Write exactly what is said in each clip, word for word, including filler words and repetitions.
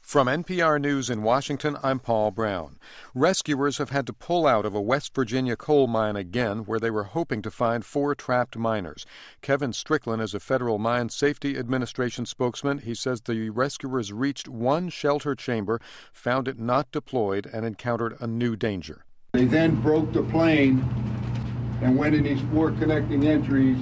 From N P R News in Washington, I'm Paul Brown. Rescuers have had to pull out of a West Virginia coal mine again where they were hoping to find four trapped miners. Kevin Strickland is a Federal Mine Safety Administration spokesman. He says the rescuers reached one shelter chamber, found it not deployed, and encountered a new danger. They then broke the plane and went in these four connecting entries.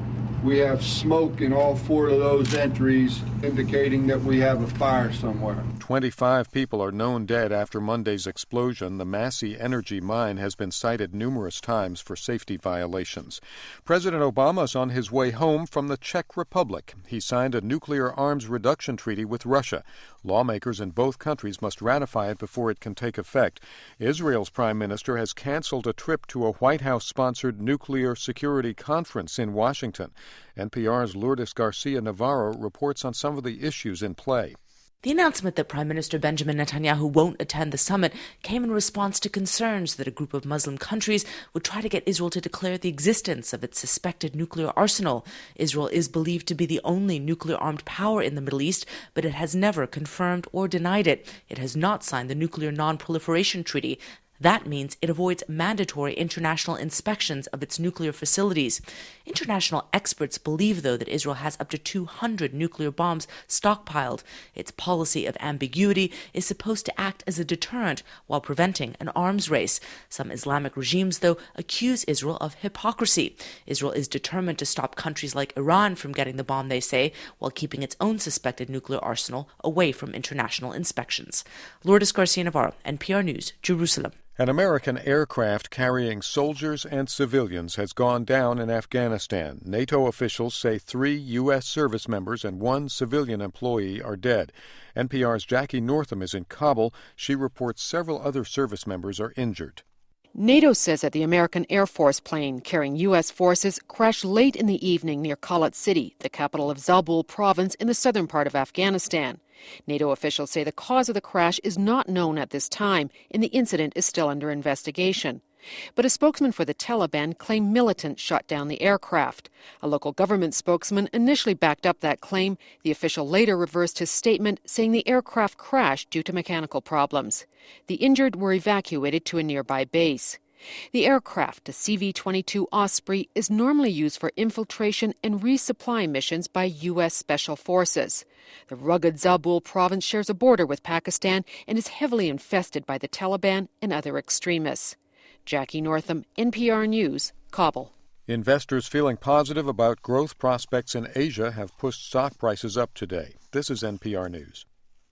We have smoke in all four of those entries, indicating that we have a fire somewhere. twenty-five people are known dead after Monday's explosion. The Massey Energy mine has been cited numerous times for safety violations. President Obama is on his way home from the Czech Republic. He signed a nuclear arms reduction treaty with Russia. Lawmakers in both countries must ratify it before it can take effect. Israel's prime minister has canceled a trip to a White House-sponsored nuclear security conference in Washington. N P R's Lourdes Garcia Navarro reports on some of the issues in play. The announcement that Prime Minister Benjamin Netanyahu won't attend the summit came in response to concerns that a group of Muslim countries would try to get Israel to declare the existence of its suspected nuclear arsenal. Israel is believed to be the only nuclear-armed power in the Middle East, but it has never confirmed or denied it. It has not signed the Nuclear Non-Proliferation Treaty. That means it avoids mandatory international inspections of its nuclear facilities. International experts believe, though, that Israel has up to two hundred nuclear bombs stockpiled. Its policy of ambiguity is supposed to act as a deterrent while preventing an arms race. Some Islamic regimes, though, accuse Israel of hypocrisy. Israel is determined to stop countries like Iran from getting the bomb, they say, while keeping its own suspected nuclear arsenal away from international inspections. Lourdes Garcia Navarro, N P R News, Jerusalem. An American aircraft carrying soldiers and civilians has gone down in Afghanistan. NATO officials say three U S service members and one civilian employee are dead. N P R's Jackie Northam is in Kabul. She reports several other service members are injured. NATO says that the American Air Force plane carrying U S forces crashed late in the evening near Kalat City, the capital of Zabul province in the southern part of Afghanistan. NATO officials say the cause of the crash is not known at this time, and the incident is still under investigation. But a spokesman for the Taliban claimed militants shot down the aircraft. A local government spokesman initially backed up that claim. The official later reversed his statement, saying the aircraft crashed due to mechanical problems. The injured were evacuated to a nearby base. The aircraft, a C V twenty-two Osprey, is normally used for infiltration and resupply missions by U S Special Forces. The rugged Zabul province shares a border with Pakistan and is heavily infested by the Taliban and other extremists. Jackie Northam, N P R News, Kabul. Investors feeling positive about growth prospects in Asia have pushed stock prices up today. This is N P R News.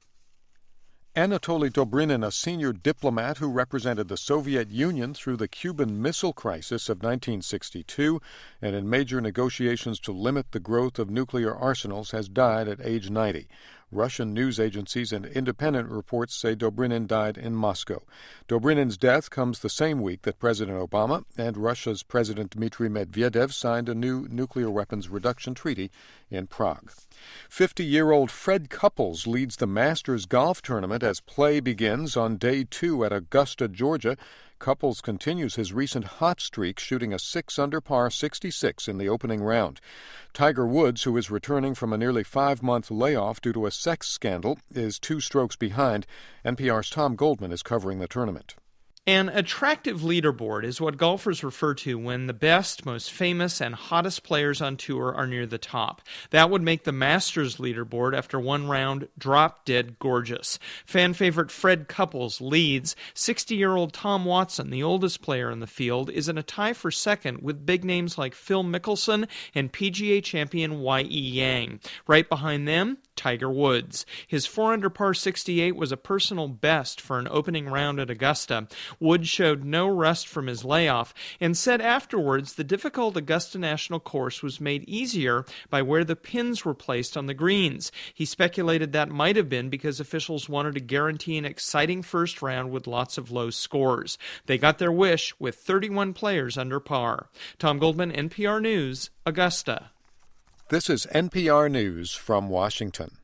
Anatoly Dobrynin, a senior diplomat who represented the Soviet Union through the Cuban Missile Crisis of nineteen sixty-two and in major negotiations to limit the growth of nuclear arsenals, has died at age ninety. Russian news agencies and independent reports say Dobrynin died in Moscow. Dobrynin's death comes the same week that President Obama and Russia's President Dmitry Medvedev signed a new nuclear weapons reduction treaty in Prague. fifty-year-old Fred Couples leads the Masters golf tournament as play begins on day two at Augusta, Georgia. Couples continues his recent hot streak, shooting a six under par sixty-six in the opening round. Tiger Woods, who is returning from a nearly five-month layoff due to a sex scandal, is two strokes behind. N P R's Tom Goldman is covering the tournament. An attractive leaderboard is what golfers refer to when the best, most famous, and hottest players on tour are near the top. That would make the Masters leaderboard after one round drop-dead gorgeous. Fan favorite Fred Couples leads. sixty-year-old Tom Watson, the oldest player in the field, is in a tie for second with big names like Phil Mickelson and P G A champion Y E Yang. Right behind them, Tiger Woods. His four under par sixty-eight was a personal best for an opening round at Augusta. Woods showed no rust from his layoff and said afterwards the difficult Augusta National course was made easier by where the pins were placed on the greens. He speculated that might have been because officials wanted to guarantee an exciting first round with lots of low scores. They got their wish with thirty-one players under par. Tom Goldman, N P R News, Augusta. This is N P R News from Washington.